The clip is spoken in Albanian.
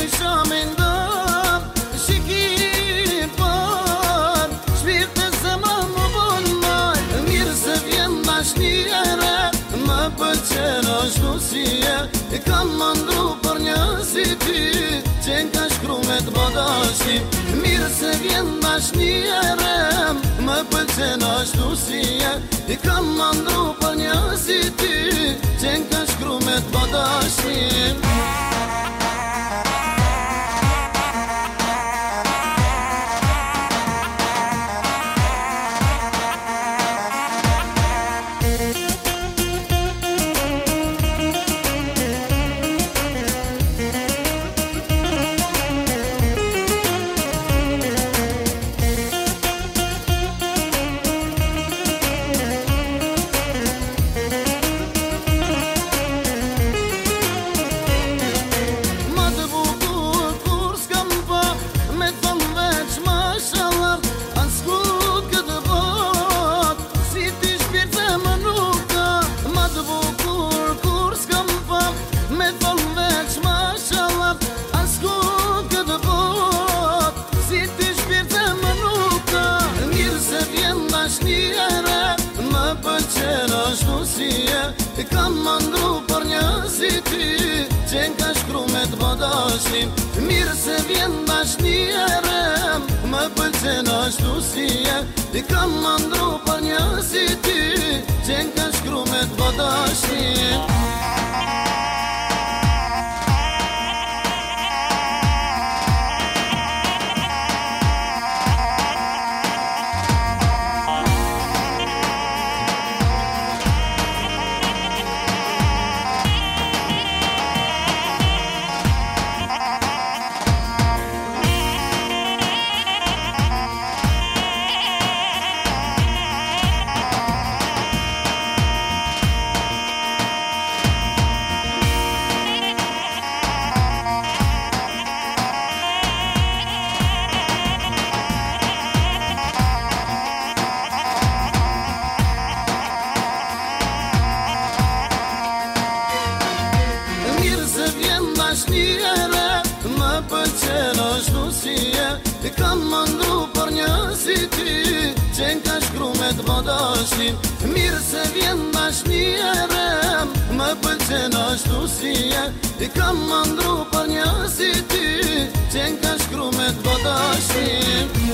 isha me ndar shi ki par shpirt e zemra më bon maj mirë se vjen dashnia e re më pëlqen ashtu si je kam mandru për një si ty që n'ka shkru me t'badashi mirë se vjen dashnia e re më pëlqen ashtu si je kam mandru për një si ty që n'ka shkru me t'badashi kam mandru për një si ty që n'ka shkru me t'badashi mirë se vjen dashnia e re më pëlqen ashtu si je kam mandru për një si ty që n'ka shkru me t'badashi dashnia e re më pëlqen ashtu si je kam mandru për një si ty që n'ka shkru me t'badashi mirë se vjen dashnia e re më pëlqen ashtu si je kam mandru për një si ty që n'ka shkru me t'badashi